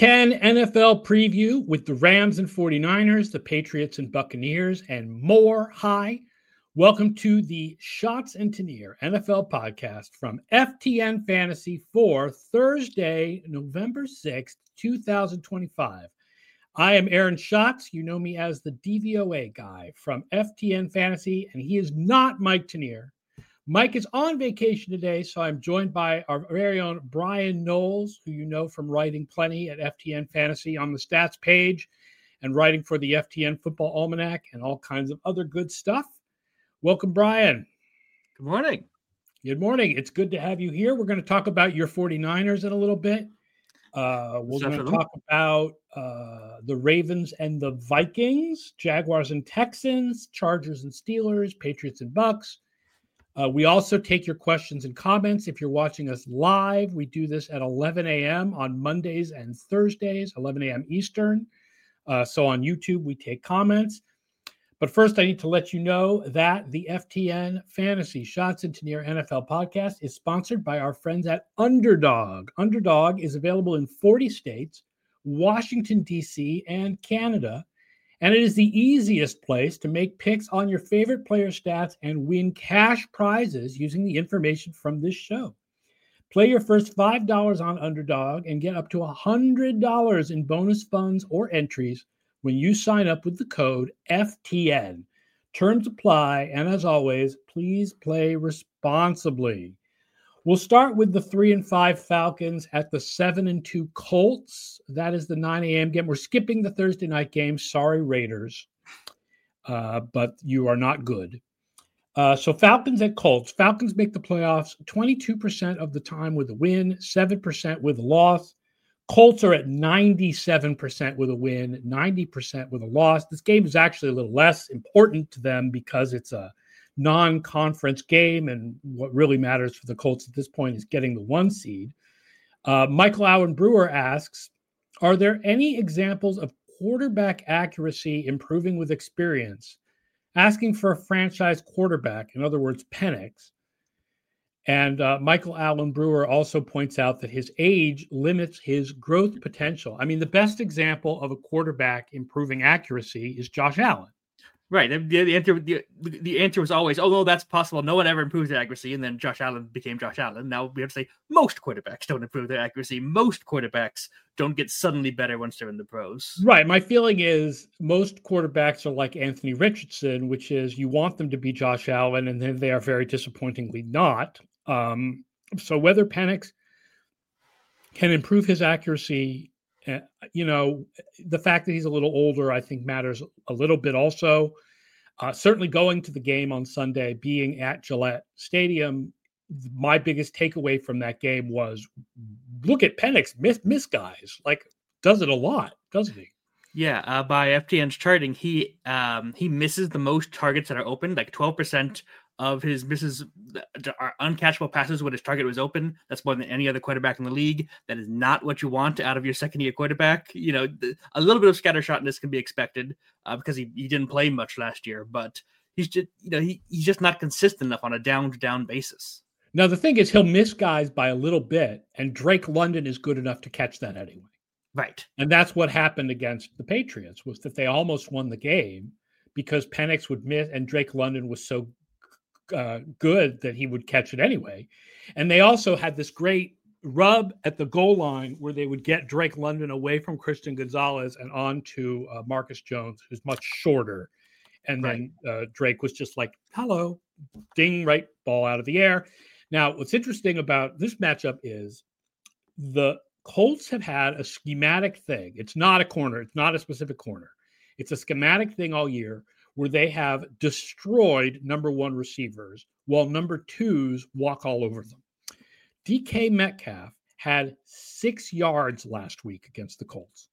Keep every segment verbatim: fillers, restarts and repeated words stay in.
ten N F L preview with the Rams and 49ers, the Patriots and Buccaneers, and more. Hi, welcome to the Shots and Tenier N F L podcast from F T N Fantasy for Thursday, November sixth, twenty twenty-five. I am Aaron Schatz. You know me as the D V O A guy from F T N Fantasy, and he is not Mike Tenier. Mike is on vacation today, so I'm joined by our very own Brian Knowles, who you know from writing plenty at F T N Fantasy on the stats page and writing for the F T N Football Almanac and all kinds of other good stuff. Welcome, Brian. Good morning. Good morning. It's good to have you here. We're going to talk about your 49ers in a little bit. Uh, we're going to talk about uh, the Ravens and the Vikings, Jaguars and Texans, Chargers and Steelers, Patriots and Bucks. Uh, we also take your questions and comments. If you're watching us live, we do this at eleven a.m. on Mondays and Thursdays, eleven a.m. Eastern. Uh, so on YouTube, we take comments. But first, I need to let you know that the F T N Fantasy Shots and Tenier N F L podcast is sponsored by our friends at Underdog. Underdog is available in forty states, Washington, D C, and Canada. And it is the easiest place to make picks on your favorite player stats and win cash prizes using the information from this show. Play your first five dollars on Underdog and get up to one hundred dollars in bonus funds or entries when you sign up with the code F T N. Terms apply, and as always, please play responsibly. We'll start with the three and five Falcons at the seven and two Colts. That is the nine a.m. game. We're skipping the Thursday night game. Sorry, Raiders, uh, but you are not good. Uh, so Falcons at Colts. Falcons make the playoffs twenty-two percent of the time with a win, seven percent with a loss. Colts are at ninety-seven percent with a win, ninety percent with a loss. This game is actually a little less important to them because it's a non-conference game, and what really matters for the Colts at this point is getting the one seed. Uh, Michael Allen Brewer asks, are there any examples of quarterback accuracy improving with experience? Asking for a franchise quarterback, in other words, Penix. And uh, Michael Allen Brewer also points out that his age limits his growth potential. I mean, the best example of a quarterback improving accuracy is Josh Allen. Right. The, the answer the, the answer was always, oh, no, that's possible. No one ever improves their accuracy. And then Josh Allen became Josh Allen. Now we have to say most quarterbacks don't improve their accuracy. Most quarterbacks don't get suddenly better once they're in the pros. Right. My feeling is most quarterbacks are like Anthony Richardson, which is you want them to be Josh Allen, and then they are very disappointingly not. Um, so whether Penix can improve his accuracy, Uh, you know, the fact that he's a little older, I think, matters a little bit also. Uh, certainly going to the game on Sunday, being at Gillette Stadium, my biggest takeaway from that game was, look at Penix, miss, miss guys. Like, does it a lot, doesn't he? Yeah, uh, by F T N's charting, he um, he misses the most targets that are open, like twelve percent of his misses are uncatchable passes when his target was open. That's more than any other quarterback in the league. That is not what you want out of your second-year quarterback. You know, a little bit of scattershotness can be expected uh, because he, he didn't play much last year, but he's just, you know, he, he's just not consistent enough on a down-to-down basis. Now, the thing is, he'll miss guys by a little bit, and Drake London is good enough to catch that anyway. Right. And that's what happened against the Patriots, was that they almost won the game because Penix would miss, and Drake London was so Uh, good that he would catch it anyway. And they also had this great rub at the goal line where they would get Drake London away from Christian Gonzalez and on to uh, Marcus Jones, who's much shorter. And right. then uh, Drake was just like, hello, ding, right, ball out of the air. Now, what's interesting about this matchup is the Colts have had a schematic thing. It's not a corner. It's not a specific corner. It's a schematic thing all year where they have destroyed number one receivers while number twos walk all over them. D K Metcalf had six yards last week against the Colts.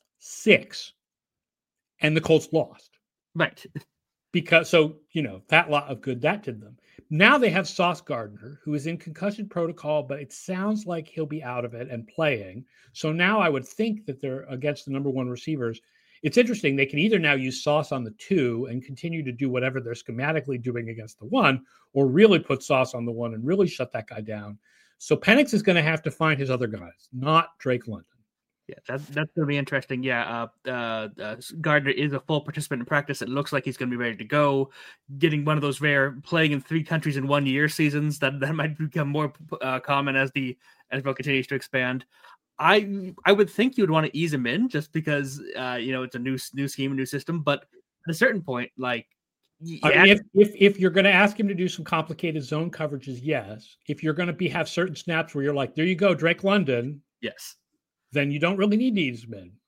Six. And the Colts lost. Right. Because, so, you know, that lot of good that did them. Now they have Sauce Gardner, who is in concussion protocol, but it sounds like he'll be out of it and playing. So now I would think that they're against the number one receivers. It's interesting. They can either now use Sauce on the two and continue to do whatever they're schematically doing against the one, or really put Sauce on the one and really shut that guy down. So Penix is going to have to find his other guys, not Drake London. Yeah, that, that's going to be interesting. Yeah, uh, uh, uh, Gardner is a full participant in practice. It looks like he's going to be ready to go. Getting one of those rare playing in three countries in one year seasons that, that might become more uh, common as the N F L continues to expand. I I would think you would want to ease him in just because uh, you know it's a new new scheme, a new system. But at a certain point, like yeah. I mean, if, if if you're going to ask him to do some complicated zone coverages, yes. If you're going to be have certain snaps where you're like, there you go, Drake London, yes. Then you don't really need to ease him in.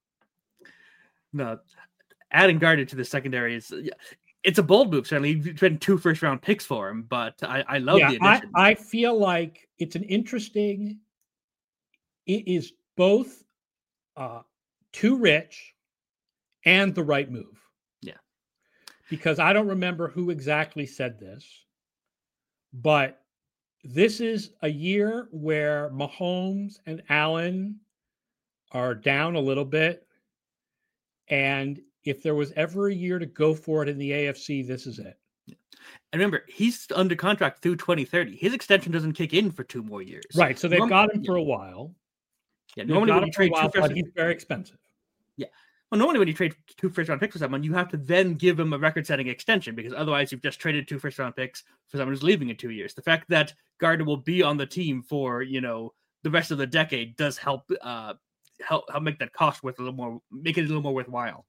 No, adding Gardner to the secondary is it's a bold move. Certainly, you've been two first round picks for him, but I, I love yeah, the addition. I, I feel like it's an interesting. It is both uh, too rich and the right move. Yeah, because I don't remember who exactly said this, but this is a year where Mahomes and Allen are down a little bit. And if there was ever a year to go for it in the A F C, this is it. And remember, he's under contract through twenty thirty. His extension doesn't kick in for two more years. Right. So they've Norm- got him for a while. Yeah. Normally when you trade while, two first, he's very expensive. Yeah. Well, normally when you trade two first round picks for someone, you have to then give him a record setting extension because otherwise you've just traded two first round picks for someone who's leaving in two years. The fact that Gardner will be on the team for, you know, the rest of the decade does help uh help help make that cost worth a little more, make it a little more worthwhile.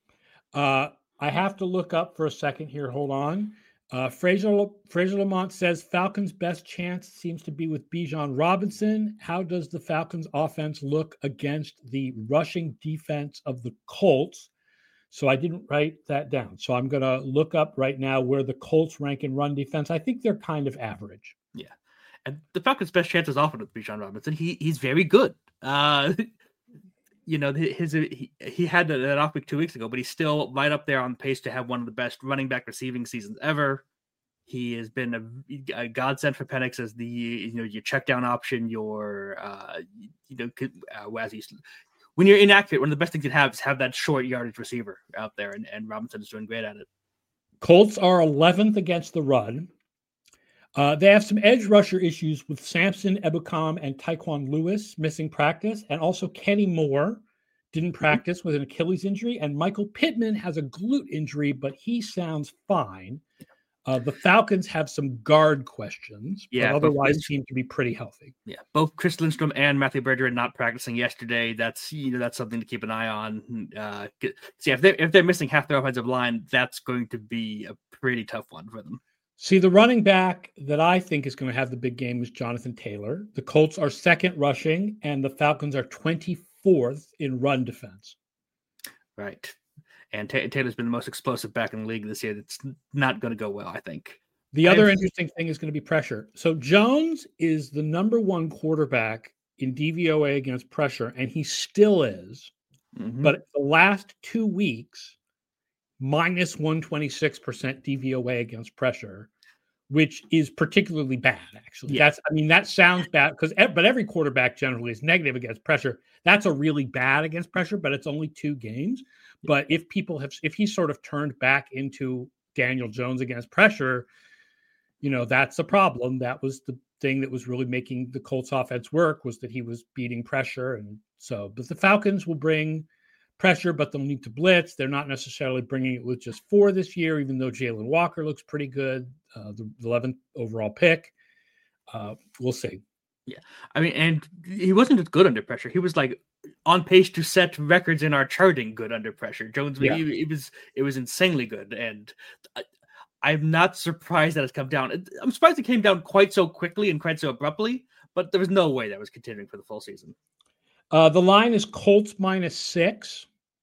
Uh, I have to look up for a second here. Hold on. Uh, Fraser Fraser Lamont says Falcons' best chance seems to be with Bijan Robinson. How does the Falcons' offense look against the rushing defense of the Colts? So I didn't write that down. So I'm going to look up right now where the Colts rank in run defense. I think they're kind of average. Yeah. And the Falcons' best chance is often with Bijan Robinson. He he's very good. Uh, you know, his he, he had that off week two weeks ago, but he's still right up there on pace to have one of the best running back receiving seasons ever. He has been a, a godsend for Penix as the you know your check down option. Your uh, you know uh, as he's, when you're inaccurate, one of the best things you have is have that short yardage receiver out there, and, and Robinson is doing great at it. Colts are eleventh against the run. Uh, they have some edge rusher issues with Samson Ebukam and Tyquan Lewis missing practice, and also Kenny Moore didn't practice with an Achilles injury, and Michael Pittman has a glute injury, but he sounds fine. Uh, the Falcons have some guard questions, yeah, but otherwise seem to be pretty healthy. Yeah, both Chris Lindstrom and Matthew Bergeron not practicing yesterday. That's you know that's something to keep an eye on. Uh, see if they if they're missing half their offensive line, that's going to be a pretty tough one for them. See, the running back that I think is going to have the big game is Jonathan Taylor. The Colts are second rushing, and the Falcons are twenty-fourth in run defense. Right. And T- Taylor's been the most explosive back in the league this year. It's not going to go well, I think. The other interesting thing is going to be pressure. So Jones is the number one quarterback in D V O A against pressure, and he still is. Mm-hmm. But the last two weeks, minus one hundred twenty-six percent D V O A against pressure, which is particularly bad, actually. Yeah. That's, I mean, that sounds bad because, but every quarterback generally is negative against pressure. That's a really bad against pressure, but it's only two games. Yeah. But if people have, if he sort of turned back into Daniel Jones against pressure, you know, that's a problem. That was the thing that was really making the Colts offense work, was that he was beating pressure. And so, but the Falcons will bring pressure, but they'll need to blitz. They're not necessarily bringing it with just four this year, even though Jalen Walker looks pretty good, uh, the eleventh overall pick. Uh, we'll see. Yeah. I mean, and he wasn't just good under pressure. He was like on pace to set records in our charting good under pressure. Jones, yeah. he, it was, it was insanely good. And I, I'm not surprised that it's come down. I'm surprised it came down quite so quickly and quite so abruptly, but there was no way that was continuing for the full season. Uh, the line is Colts minus six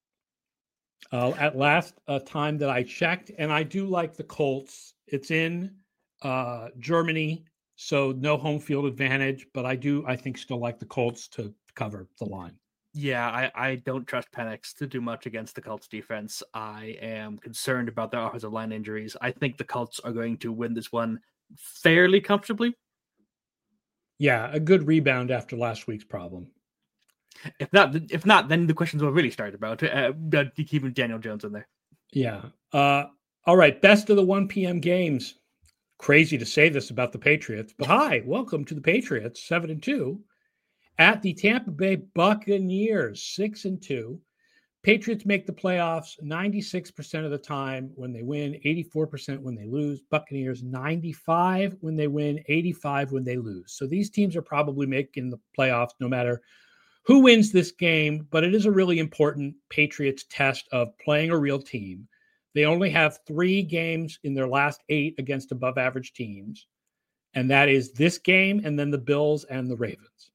uh, at last uh, time that I checked. And I do like the Colts. It's in uh, Germany, so no home field advantage. But I do, I think, still like the Colts to cover the line. Yeah, I, I don't trust Penix to do much against the Colts defense. I am concerned about their offensive line injuries. I think the Colts are going to win this one fairly comfortably. Yeah, a good rebound after last week's problem. If not, if not, then the questions will really start about uh, keeping Daniel Jones in there. Yeah. Uh, all right. Best of the one p.m. games. Crazy to say this about the Patriots, but hi, welcome to the Patriots, seven and two. at the Tampa Bay Buccaneers, six and two. Patriots make the playoffs ninety-six percent of the time when they win, eighty-four percent when they lose. Buccaneers ninety-five when they win, eighty-five when they lose. So these teams are probably making the playoffs no matter who wins this game, but it is a really important Patriots test of playing a real team. They only have three games in their last eight against above average teams, and that is this game and then the Bills and the Ravens.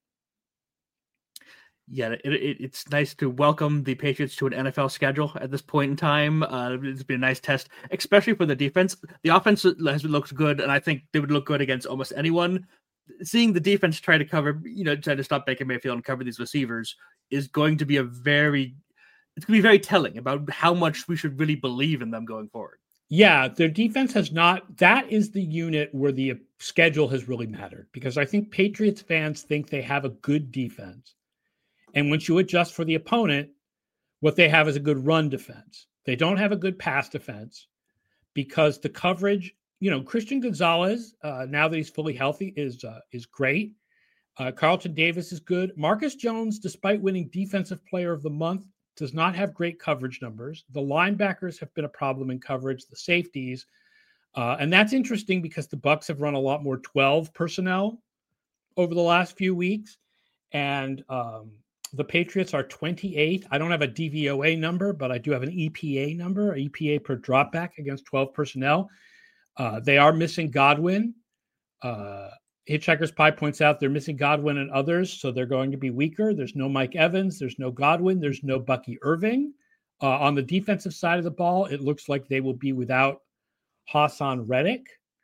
Yeah, it, it, it's nice to welcome the Patriots to an N F L schedule at this point in time. Uh, it's been a nice test, especially for the defense. The offense has looked good, and I think they would look good against almost anyone. Seeing the defense try to cover, you know, try to stop Baker Mayfield and cover these receivers is going to be a very, it's going to be very telling about how much we should really believe in them going forward. Yeah, their defense has not, that is the unit where the schedule has really mattered, because I think Patriots fans think they have a good defense. And once you adjust for the opponent, what they have is a good run defense. They don't have a good pass defense because the coverage, you know, Christian Gonzalez, uh, now that he's fully healthy, is uh, is great. Uh, Carlton Davis is good. Marcus Jones, despite winning Defensive Player of the Month, does not have great coverage numbers. The linebackers have been a problem in coverage, the safeties. Uh, and that's interesting because the Bucs have run a lot more twelve personnel over the last few weeks. And um, the Patriots are twenty-eighth. I don't have a D V O A number, but I do have an E P A number, E P A per dropback against twelve personnel. Uh, they are missing Godwin. Uh, Hitchhiker's Pie points out they're missing Godwin and others, so they're going to be weaker. There's no Mike Evans. There's no Godwin. There's no Bucky Irving. Uh, on the defensive side of the ball, it looks like they will be without Hassan Reddick.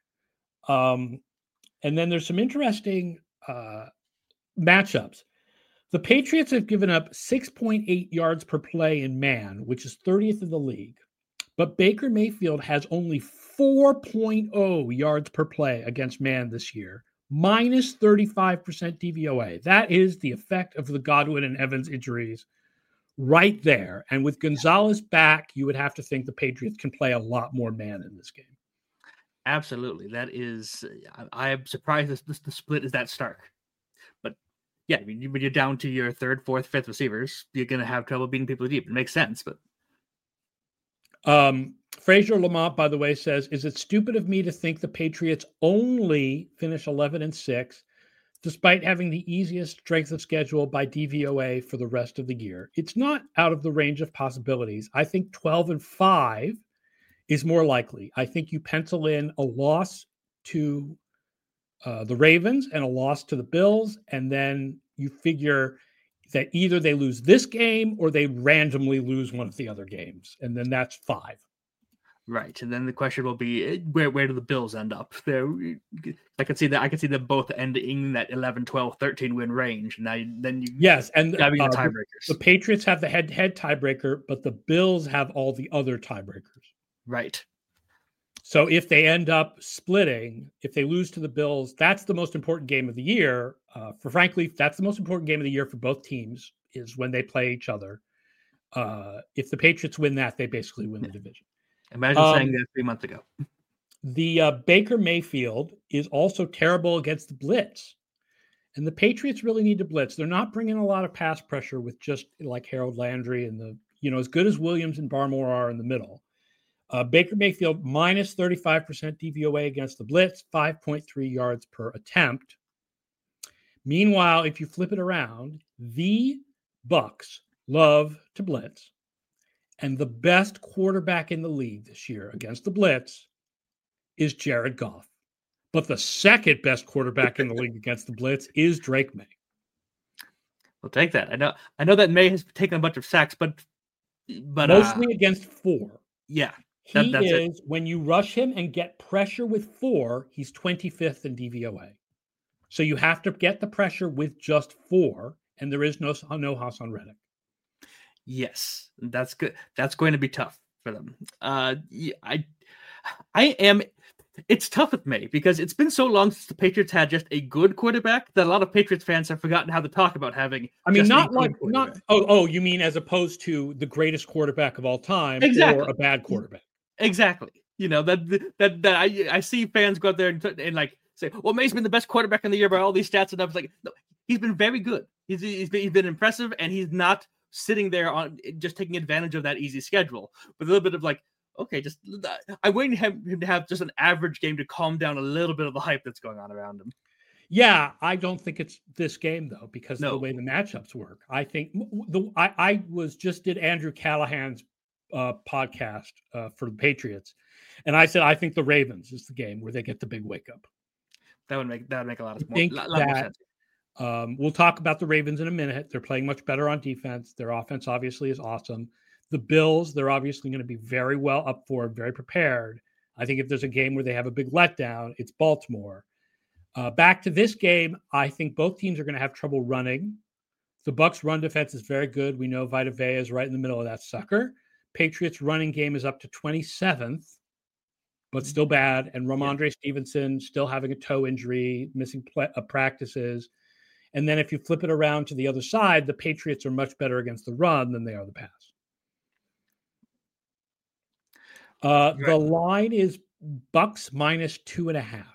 Um, and then there's some interesting uh, matchups. The Patriots have given up six point eight yards per play in man, which is thirtieth in the league. But Baker Mayfield has only four point oh yards per play against man this year, minus thirty-five percent D V O A. That is the effect of the Godwin and Evans injuries right there. And with Gonzalez back, you would have to think the Patriots can play a lot more man in this game. Absolutely. That is, I am surprised this, this, the split is that stark. But yeah, I mean, when you're down to your third, fourth, fifth receivers, you're going to have trouble beating people deep. It makes sense, but. Um, Fraser Lamont, by the way, says, is it stupid of me to think the Patriots only finish eleven and six, despite having the easiest strength of schedule by D V O A for the rest of the year? It's not out of the range of possibilities. I think twelve and five is more likely. I think you pencil in a loss to uh, the Ravens and a loss to the Bills, and then you figure that either they lose this game or they randomly lose one of the other games, and then that's five. Right, and then the question will be where where do the Bills end up? There, I can see that I can see them both ending in that eleven, twelve, thirteen win range. Now, then you yes, and uh, the tiebreakers. The, the Patriots have the head-to-head tiebreaker, but the Bills have all the other tiebreakers. Right. So if they end up splitting, if they lose to the Bills, that's the most important game of the year. Uh, for frankly, that's the most important game of the year for both teams is when they play each other. Uh, if the Patriots win that, they basically win the division. Imagine um, saying that three months ago. The uh, Baker Mayfield is also terrible against the blitz. And the Patriots really need to blitz. They're not bringing a lot of pass pressure with just like Harold Landry and the, you know, as good as Williams and Barmore are in the middle. Uh, Baker Mayfield minus thirty-five percent D V O A against the blitz, five point three yards per attempt. Meanwhile, if you flip it around, the Bucs love to blitz. And the best quarterback in the league this year against the blitz is Jared Goff. But the second best quarterback in the league against the blitz is Drake May. We'll take that. I know I know that May has taken a bunch of sacks, but but mostly uh, against four. Yeah. He that, is, it. When you rush him and get pressure with four, he's twenty-fifth in D V O A. So you have to get the pressure with just four, and there is no, no Hassan Reddick. Yes, that's good. That's going to be tough for them. Uh, I, I am. It's tough with May because it's been so long since the Patriots had just a good quarterback that a lot of Patriots fans have forgotten how to talk about having. I mean, not like not. Oh, oh, you mean as opposed to the greatest quarterback of all time, exactly. or a bad quarterback? Exactly. You know that that that I I see fans go out there and, and like say, well, May's been the best quarterback in the year by all these stats, and I was like, no, he's been very good. He's he's been, he's been impressive, and he's not sitting there on just taking advantage of that easy schedule. With a little bit of like, okay, just I'm waiting for him to have just an average game to calm down a little bit of the hype that's going on around him. Yeah, I don't think it's this game though, because no. of the way the matchups work. I think the I, I was just did Andrew Callahan's uh, podcast uh, for the Patriots, and I said I think the Ravens is the game where they get the big wake up. That would make that would make a lot of I more, think lot, that, more sense. Um, we'll talk about the Ravens in a minute. They're playing much better on defense. Their offense obviously is awesome. The Bills, they're obviously going to be very well up for, very prepared. I think if there's a game where they have a big letdown, it's Baltimore. Uh, back to this game, I think both teams are going to have trouble running. The Bucs run defense is very good. We know Vita Vea is right in the middle of that sucker. Patriots running game is up to twenty-seventh, but still bad. And Ramondre yeah. Stevenson still having a toe injury, missing play, uh, practices. And then if you flip it around to the other side, the Patriots are much better against the run than they are the pass. Uh, right. The line is Bucs minus two and a half.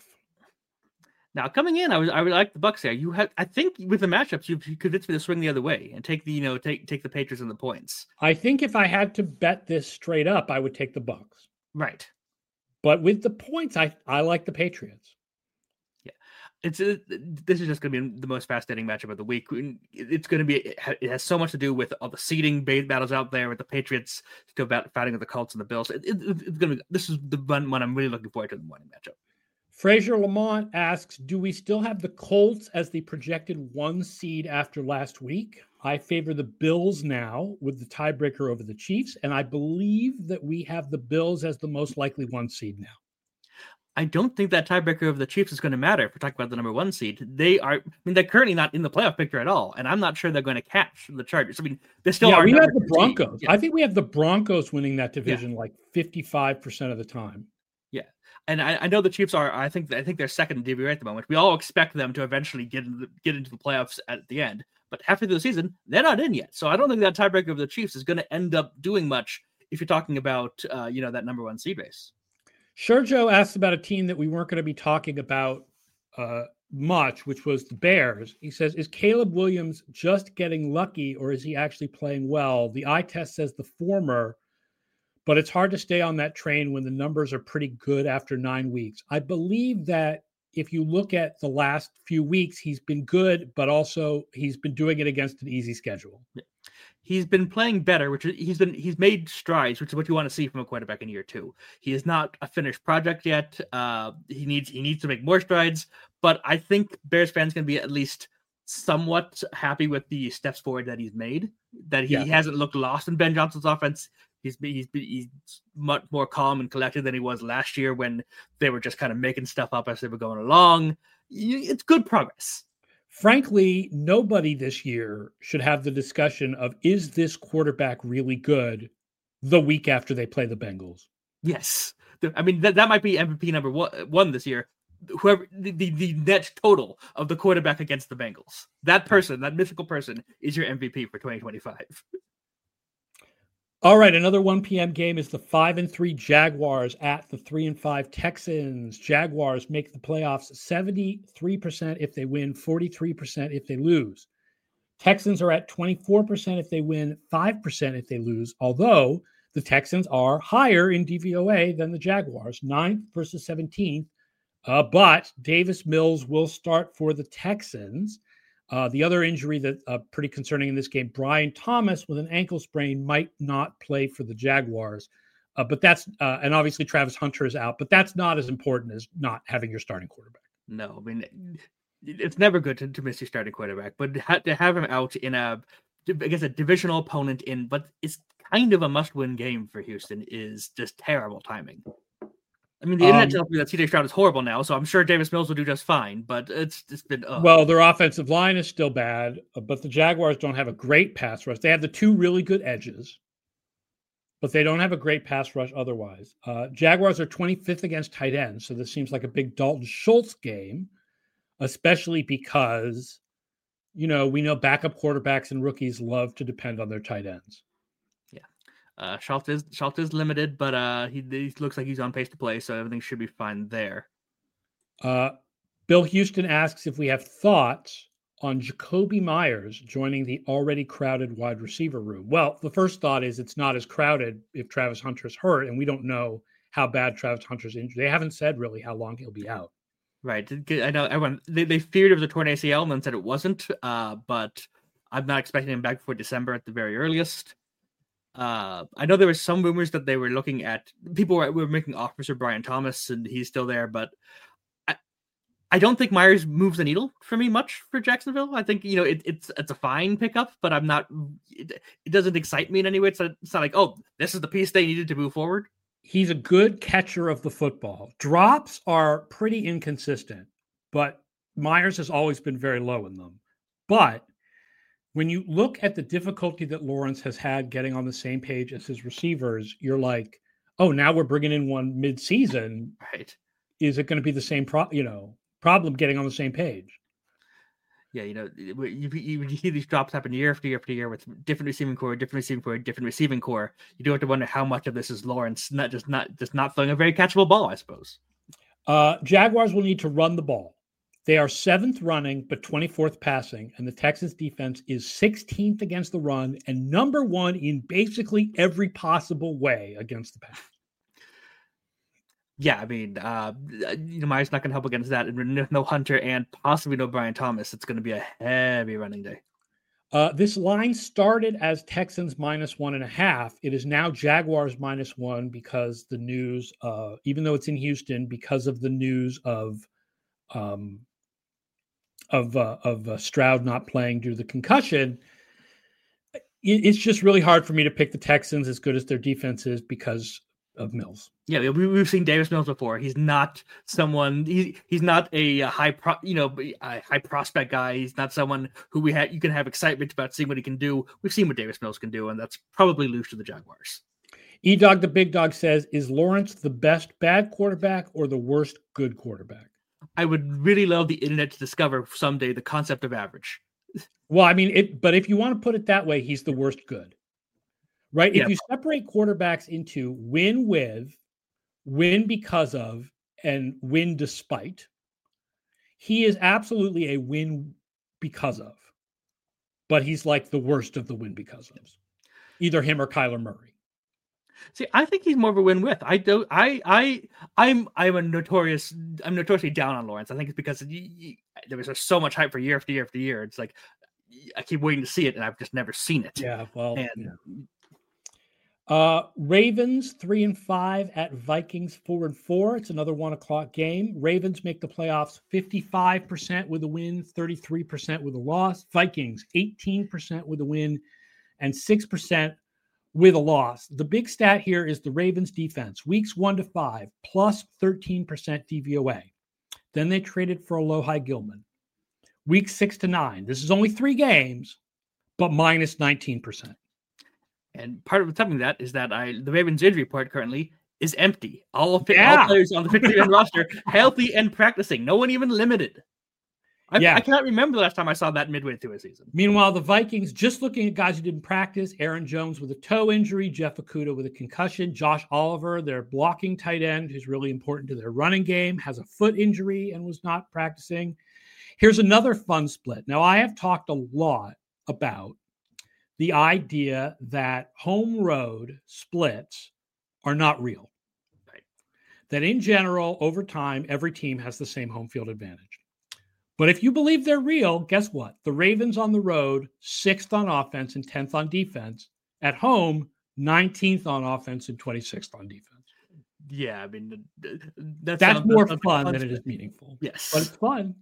Now coming in, I was I would like the Bucs there. You had I think with the matchups, you convinced me to swing the other way and take the you know take take the Patriots and the points. I think if I had to bet this straight up, I would take the Bucs. Right. But with the points, I I like the Patriots. Yeah, it's a, this is just going to be the most fascinating matchup of the week. It's going to be it has so much to do with all the seeding battles out there with the Patriots still fighting with the Colts and the Bills. It, it, it's going to be this is the one, one I'm really looking forward to the morning matchup. Fraser Lamont asks, do we still have the Colts as the projected one seed after last week? I favor the Bills now with the tiebreaker over the Chiefs, and I believe that we have the Bills as the most likely one seed now. I don't think that tiebreaker over the Chiefs is going to matter if we're talking about the number one seed. They are, I mean, they're currently not in the playoff picture at all, and I'm not sure they're going to catch the Chargers. I mean, they still yeah, are. We have the Broncos. Yeah. I think we have the Broncos winning that division yeah. like fifty-five percent of the time. Yeah. And I, I know the Chiefs are. I think. I think they're second in D V R at the moment. We all expect them to eventually get into the, get into the playoffs at the end. But halfway through the season, they're not in yet. So I don't think that tiebreaker of the Chiefs is going to end up doing much if you're talking about, uh, you know, that number one seed race. Sergio asked about a team that we weren't going to be talking about uh, much, which was the Bears. He says, "Is Caleb Williams just getting lucky, or is he actually playing well?" The eye test says the former. But it's hard to stay on that train when the numbers are pretty good after nine weeks. I believe that if you look at the last few weeks, he's been good, but also he's been doing it against an easy schedule. He's been playing better, which is, he's been he's made strides, which is what you want to see from a quarterback in year two. He is not a finished project yet. Uh, he needs he needs to make more strides, but I think Bears fans can be at least somewhat happy with the steps forward that he's made. That he yeah. hasn't looked lost in Ben Johnson's offense. He's he's he's much more calm and collected than he was last year when they were just kind of making stuff up as they were going along. It's good progress. Frankly, nobody this year should have the discussion of, is this quarterback really good the week after they play the Bengals? Yes. I mean, that, that might be M V P number one, one this year. Whoever the, the, the net total of the quarterback against the Bengals. That person, that mythical person, is your M V P for twenty twenty-five. All right, another one p.m. game is the five and three Jaguars at the three and five Texans. Jaguars make the playoffs seventy-three percent if they win, forty-three percent if they lose. Texans are at twenty-four percent if they win, five percent if they lose, although the Texans are higher in D V O A than the Jaguars, ninth versus seventeenth. Uh, but Davis Mills will start for the Texans. Uh, the other injury that uh, pretty concerning in this game, Brian Thomas with an ankle sprain might not play for the Jaguars. Uh, but that's uh, and obviously Travis Hunter is out, but that's not as important as not having your starting quarterback. No, I mean, it's never good to, to miss your starting quarterback, but to have him out in a, I guess, a divisional opponent in, but it's kind of a must-win game for Houston is just terrible timing. I mean, the internet um, tells me that C J Stroud is horrible now, so I'm sure Davis Mills will do just fine, but it's just been... Uh. Well, their offensive line is still bad, but the Jaguars don't have a great pass rush. They have the two really good edges, but they don't have a great pass rush otherwise. Uh, Jaguars are twenty-fifth against tight ends, so this seems like a big Dalton Schultz game, especially because, you know, we know backup quarterbacks and rookies love to depend on their tight ends. Uh, Schultz is Schultz is limited, but uh, he, he looks like he's on pace to play, so everything should be fine there. Uh, Bill Houston asks if we have thoughts on Jakobi Meyers joining the already crowded wide receiver room. Well, the first thought is it's not as crowded if Travis Hunter's hurt, and we don't know how bad Travis Hunter's injured. They haven't said really how long he'll be out. Right. I know everyone, they, they feared it was a torn A C L and then said it wasn't, uh, but I'm not expecting him back before December at the very earliest. Uh, I know there were some rumors that they were looking at, people were, were making offers for Brian Thomas, and he's still there, but I, I don't think Meyers moves the needle for me much for Jacksonville. I think, you know, it, it's it's a fine pickup, but I'm not, it, it doesn't excite me in any way. It's not, it's not like, oh, this is the piece they needed to move forward. He's a good catcher of the football. Drops are pretty inconsistent, but Meyers has always been very low in them. But when you look at the difficulty that Lawrence has had getting on the same page as his receivers, you're like, oh, now we're bringing in one mid-season. Right. Is it going to be the same pro- you know, problem getting on the same page? Yeah, you know, you, you, you see these drops happen year after year after year with different receiving core, different receiving core, different receiving core. You do have to wonder how much of this is Lawrence not just not just not throwing a very catchable ball, I suppose. Uh, Jaguars will need to run the ball. They are seventh running, but twenty-fourth passing, and the Texans defense is sixteenth against the run and number one in basically every possible way against the pass. Yeah, I mean, uh, you know, Meyers not going to help against that. And no Hunter and possibly no Brian Thomas. It's going to be a heavy running day. Uh, this line started as Texans minus one and a half. It is now Jaguars minus one because the news, uh, even though it's in Houston, because of the news of um, of uh, of uh, Stroud not playing due to the concussion. It, it's just really hard for me to pick the Texans as good as their defense is because of Mills. Yeah, we, we've seen Davis Mills before. He's not someone. He's he's not a high pro, you know, a high prospect guy. He's not someone who we had. You can have excitement about seeing what he can do. We've seen what Davis Mills can do, and that's probably loose to the Jaguars. E Dog the Big Dog says, "Is Lawrence the best bad quarterback or the worst good quarterback?" I would really love the internet to discover someday the concept of average. Well, I mean, it, but if you want to put it that way, he's the worst good, right? Yeah. If you separate quarterbacks into win with, win because of, and win despite, he is absolutely a win because of, but he's like the worst of the win because of, either him or Kyler Murray. See, I think he's more of a win with. I do. I. I. I'm. I'm a notorious. I'm notoriously down on Lawrence. I think it's because he, he, there was just so much hype for year after year after year. It's like I keep waiting to see it, and I've just never seen it. Yeah. Well. And, yeah. Uh, Ravens three and five at Vikings four and four. It's another one o'clock game. Ravens make the playoffs fifty-five percent with a win, thirty-three percent with a loss. Vikings eighteen percent with a win, and six percent with a loss. The big stat here is the Ravens defense, weeks one to five, plus thirteen percent D V O A. Then they traded for Alohi Gilman. Week six to nine, this is only three games, but minus nineteen percent. And part of what's happening that is that I the Ravens injury report currently is empty. All, yeah. all players on the fifty-man roster healthy and practicing. No one even limited. I, yeah. I cannot remember the last time I saw that midway through a season. Meanwhile, the Vikings, just looking at guys who didn't practice, Aaron Jones with a toe injury, Jeff Okudah with a concussion, Josh Oliver, their blocking tight end, who's really important to their running game, has a foot injury and was not practicing. Here's another fun split. Now, I have talked a lot about the idea that home road splits are not real. Right. That in general, over time, every team has the same home field advantage. But if you believe they're real, guess what? The Ravens on the road, sixth on offense and tenth on defense. At home, nineteenth on offense and twenty-sixth on defense. Yeah, I mean, that's, that's more that's fun, fun than it is meaningful. Yes. But it's fun.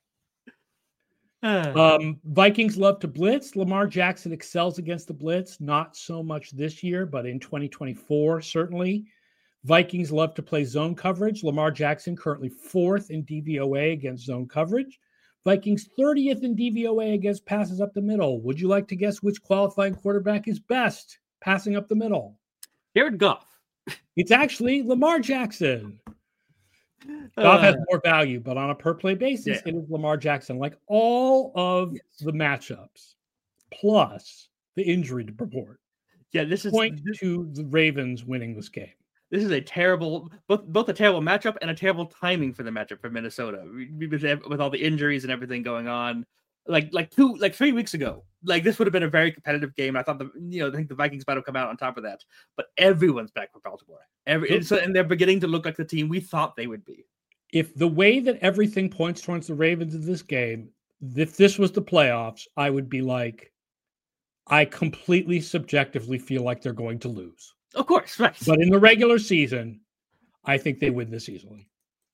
Uh. Um, Vikings love to blitz. Lamar Jackson excels against the blitz. Not so much this year, but in twenty twenty-four, certainly. Vikings love to play zone coverage. Lamar Jackson currently fourth in D V O A against zone coverage. Vikings thirtieth in D V O A against passes up the middle. Would you like to guess which qualifying quarterback is best passing up the middle? Jared Goff. It's actually Lamar Jackson. Uh, Goff has more value, but on a per play basis, yeah. it is Lamar Jackson. Like all of yes. the matchups, plus the injury to report. Yeah, this is point this, to the Ravens winning this game. This is a terrible, both both a terrible matchup and a terrible timing for the matchup for Minnesota with, with all the injuries and everything going on. like like two like three weeks ago, like this would have been a very competitive game. I thought the you know I think the Vikings might have come out on top of that, but everyone's back for Baltimore. Every and, so, and they're beginning to look like the team we thought they would be. If the way that everything points towards the Ravens in this game, if this was the playoffs, I would be like, I completely subjectively feel like they're going to lose. Of course, right. But in the regular season, I think they win this easily.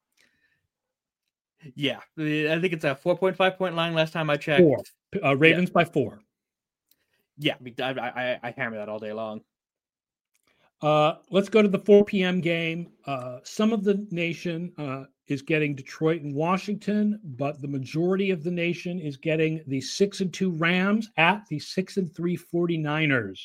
Yeah, I think it's a four point five point line last time I checked. Four. Uh, Ravens yeah. by four. Yeah, I, I, I hammer that all day long. Uh, let's go to the four p.m. game. Uh, some of the nation uh, is getting Detroit and Washington, but the majority of the nation is getting the six and two Rams at the six and three 49ers.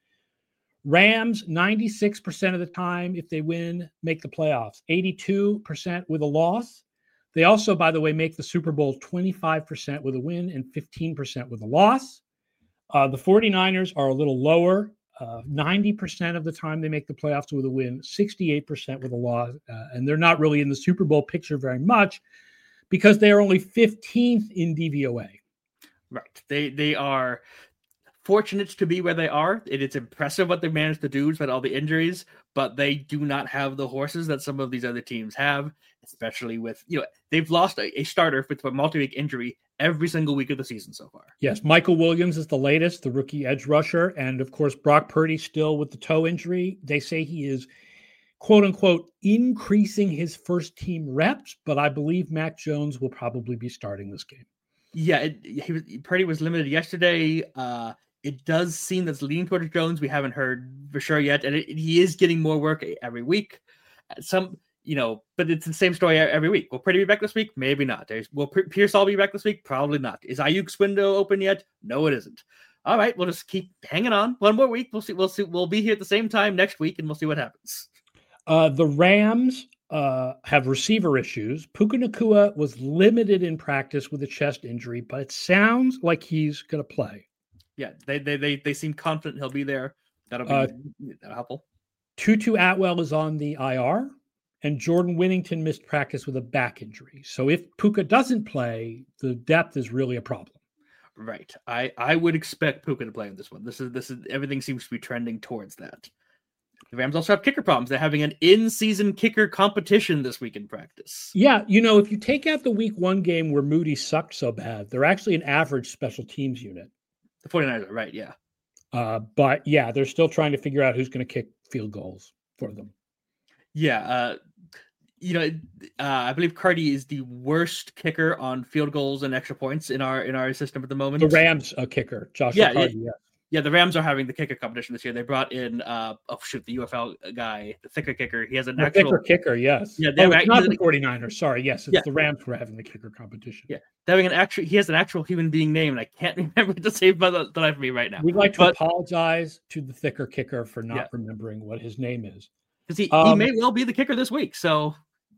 Rams, ninety-six percent of the time, if they win, make the playoffs. eighty-two percent with a loss. They also, by the way, make the Super Bowl twenty-five percent with a win and fifteen percent with a loss. Uh, the 49ers are a little lower. Uh, ninety percent of the time they make the playoffs with a win, sixty-eight percent with a loss. Uh, and they're not really in the Super Bowl picture very much because they are only fifteenth in D V O A. Right. They they are fortunate to be where they are. It is impressive what they managed to do despite all the injuries, but they do not have the horses that some of these other teams have, especially with, you know, they've lost a, a starter with a multi-week injury every single week of the season so far. Yes, Michael Williams is the latest, the rookie edge rusher, and of course, Brock Purdy still with the toe injury. They say he is, quote unquote, increasing his first team reps, but I believe Mac Jones will probably be starting this game. Yeah, it, he was, Purdy was limited yesterday. Uh, It does seem that's leaning towards Jones. We haven't heard for sure yet, and it, he is getting more work every week. Some, you know, but it's the same story every week. Will Purdy be back this week? Maybe not. There's, will Pearsall be back this week? Probably not. Is Ayuk's window open yet? No, it isn't. All right, we'll just keep hanging on. One more week. We'll see. We'll see. We'll be here at the same time next week, and we'll see what happens. Uh, the Rams uh, have receiver issues. Puka Nacua was limited in practice with a chest injury, but it sounds like he's going to play. Yeah, they, they they they seem confident he'll be there. That'll be uh, helpful. Tutu Atwell is on the I R, and Jordan Winnington missed practice with a back injury. So if Puka doesn't play, the depth is really a problem. Right. I, I would expect Puka to play in this one. This is this is everything seems to be trending towards that. The Rams also have kicker problems. They're having an in-season kicker competition this week in practice. Yeah, you know, if you take out the week one game where Moody sucked so bad, they're actually an average special teams unit. The 49ers are right, yeah. Uh, but, yeah, they're still trying to figure out who's going to kick field goals for them. Yeah, uh, you know, uh, I believe Cardi is the worst kicker on field goals and extra points in our in our system at the moment. The Rams uh, kicker, Joshua yeah, Cardi, yeah. yeah. Yeah, the Rams are having the kicker competition this year. They brought in, uh, oh, shoot, the U F L guy, the thicker kicker. He has an the actual... thicker kicker, yes. Yeah, oh, it's not the 49ers. Sorry, yes, it's yeah. the Rams who are having the kicker competition. Yeah, they're having an actual... He has an actual human being name, and I can't remember to save by the life of me right now. We'd like to but, apologize to the thicker kicker for not yeah. remembering what his name is. Because he, um, he may well be the kicker this week, so...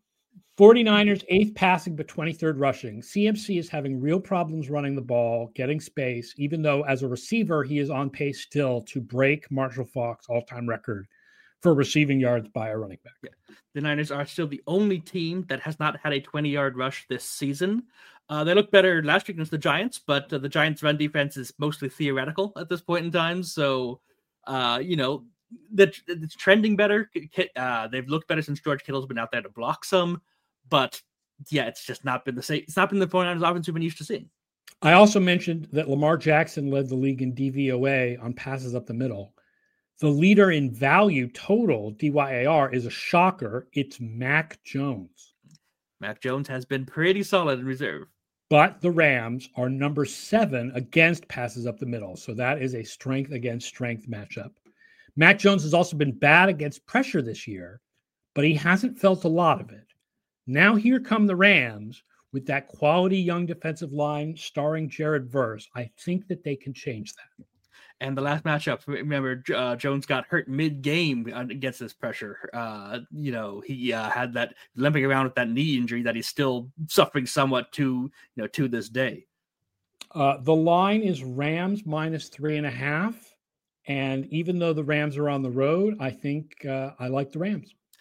49ers, eighth passing, but twenty-third rushing. C M C is having real problems running the ball, getting space, even though as a receiver, he is on pace still to break Marshall Faulk's all-time record for receiving yards by a running back. Yeah. The Niners are still the only team that has not had a twenty-yard rush this season. Uh, they look better last week against the Giants, but uh, the Giants' run defense is mostly theoretical at this point in time. So, uh, you know, that it's trending better. Uh, they've looked better since George Kittle's been out there to block some. But yeah, it's just not been the same. It's not been the 49ers offense we've been used to seeing. I also mentioned that Lamar Jackson led the league in D V O A on passes up the middle. The leader in value total, D Y A R, is a shocker. It's Mac Jones. Mac Jones has been pretty solid in reserve. But the Rams are number seven against passes up the middle. So that is a strength against strength matchup. Mac Jones has also been bad against pressure this year, but he hasn't felt a lot of it. Now here come the Rams with that quality young defensive line starring Jared Verse. I think that they can change that. And the last matchup, remember, uh, Jones got hurt mid-game against this pressure. Uh, you know, he uh, had that limping around with that knee injury that he's still suffering somewhat to, you know, to this day. Uh, the line is Rams minus three and a half. And even though the Rams are on the road, I think uh, I like the Rams.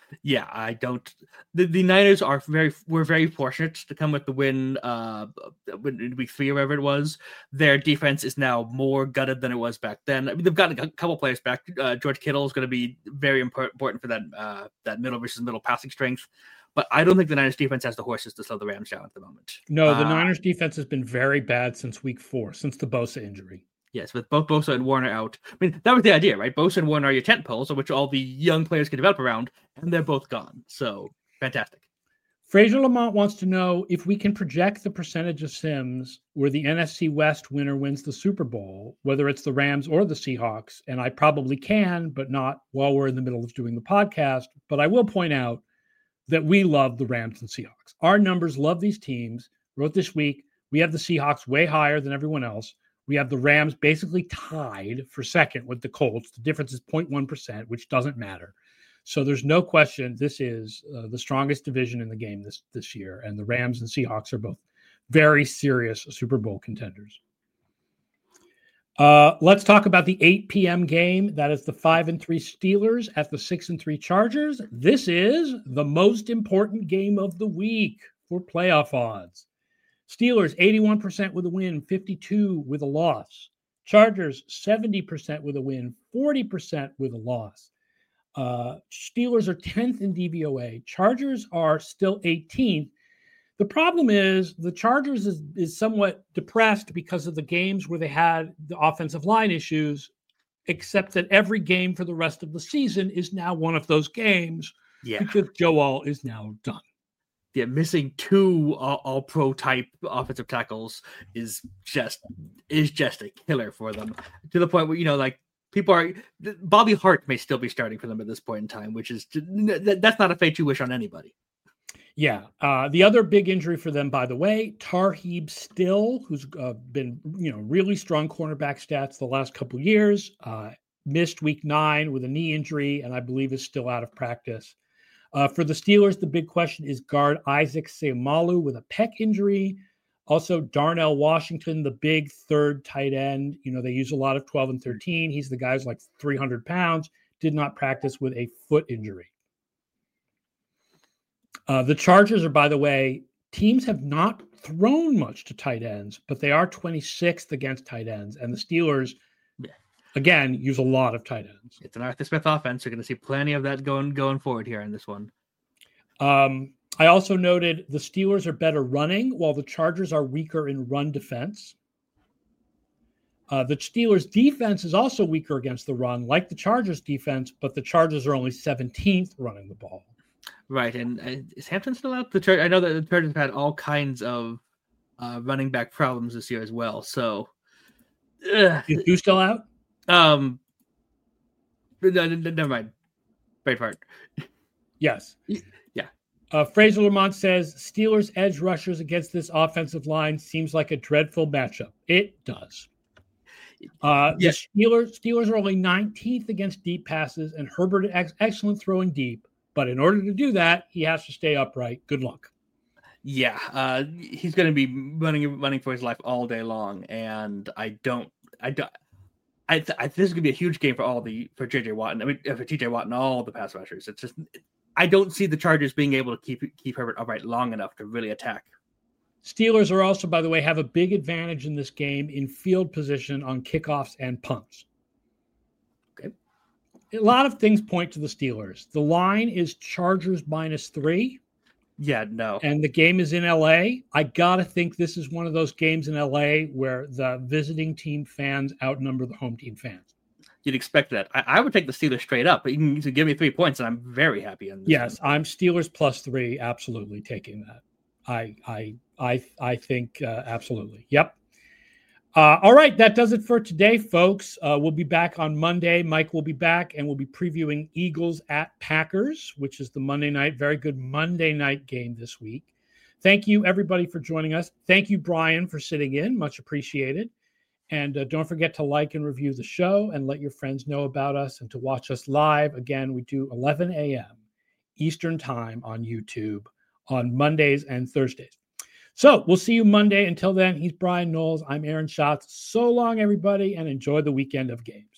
Yeah, I don't. The, the Niners are very were very fortunate to come with the win uh in week three or whatever it was. Their defense is now more gutted than it was back then. I mean, they've got a couple players back. Uh, George Kittle is going to be very important for that uh that middle versus middle passing strength. But I don't think the Niners defense has the horses to slow the Rams down at the moment. No, the uh, Niners defense has been very bad since week four, since the Bosa injury. Yes, with both Bosa and Warner out. I mean, that was the idea, right? Bosa and Warner are your tent poles, on which all the young players can develop around, and they're both gone. So, fantastic. Fraser Lamont wants to know if we can project the percentage of Sims where the N F C West winner wins the Super Bowl, whether it's the Rams or the Seahawks. And I probably can, but not while we're in the middle of doing the podcast. But I will point out that we love the Rams and Seahawks. Our numbers love these teams. Wrote this week, we have the Seahawks way higher than everyone else. We have the Rams basically tied for second with the Colts. The difference is zero point one percent, which doesn't matter. So there's no question this is uh, the strongest division in the game this, this year. And the Rams and Seahawks are both very serious Super Bowl contenders. Uh, let's talk about the eight p.m. game. That is the five and three Steelers at the six and three Chargers. This is the most important game of the week for playoff odds. Steelers, eighty-one percent with a win, fifty-two with a loss. Chargers, seventy percent with a win, forty percent with a loss. Uh, Steelers are tenth in D V O A. Chargers are still eighteenth. The problem is the Chargers is, is somewhat depressed because of the games where they had the offensive line issues, except that every game for the rest of the season is now one of those games yeah. because Joe All is now done. Yeah, missing two all, all pro type offensive tackles is just is just a killer for them, to the point where, you know, like people are Bobby Hart may still be starting for them at this point in time, which is that's not a fate you wish on anybody. Yeah. Uh, the other big injury for them, by the way, Tarheeb Still, who's uh, been, you know, really strong cornerback stats the last couple of years, uh, missed week nine with a knee injury, and I believe is still out of practice. Uh, for the Steelers, the big question is guard Isaac Seumalo with a pec injury. Also, Darnell Washington, the big third tight end. You know, they use a lot of twelve and thirteen. He's the guy's like three hundred pounds, did not practice with a foot injury. Uh, the Chargers are, by the way, teams have not thrown much to tight ends, but they are twenty-sixth against tight ends. And the Steelers, yeah. again, use a lot of tight ends. It's an Arthur Smith offense. You're going to see plenty of that going going forward here in this one. Um, I also noted the Steelers are better running, while the Chargers are weaker in run defense. Uh, the Steelers' defense is also weaker against the run, like the Chargers' defense, but the Chargers are only seventeenth running the ball. Right, and uh, is Hampton still out? The Char- I know that the Chargers have had all kinds of uh, running back problems this year as well. So, ugh. Is Who still out? Um, no, no, never mind. Great part. Yes. Yeah. Uh, Fraser Lamont says Steelers edge rushers against this offensive line seems like a dreadful matchup. It does. Uh, yes. The Steelers Steelers are only nineteenth against deep passes, and Herbert ex- excellent throwing deep. But in order to do that, he has to stay upright. Good luck. Yeah, uh, he's going to be running running for his life all day long, and I don't, I don't, I, I this is going to be a huge game for all the for J J Watt. I mean, for T J Watt and all the pass rushers. It's just I don't see the Chargers being able to keep keep Herbert upright long enough to really attack. Steelers are also, by the way, have a big advantage in this game in field position on kickoffs and punts. Okay. A lot of things point to the Steelers. The line is Chargers minus three. Yeah, no. And the game is in L A. I got to think this is one of those games in L A where the visiting team fans outnumber the home team fans. You'd expect that. I, I would take the Steelers straight up, but you can give me three points, and I'm very happy on this. Yes, one. I'm Steelers plus three, absolutely taking that. I I I I think uh, absolutely. Yep. Uh, all right, that does it for today, folks. Uh, we'll be back on Monday. Mike will be back, and we'll be previewing Eagles at Packers, which is the Monday night, very good Monday night game this week. Thank you, everybody, for joining us. Thank you, Brian, for sitting in. Much appreciated. And uh, don't forget to like and review the show and let your friends know about us and to watch us live. Again, we do eleven a.m. Eastern Time on YouTube on Mondays and Thursdays. So we'll see you Monday. Until then, he's Brian Knowles. I'm Aaron Schatz. So long, everybody, and enjoy the weekend of games.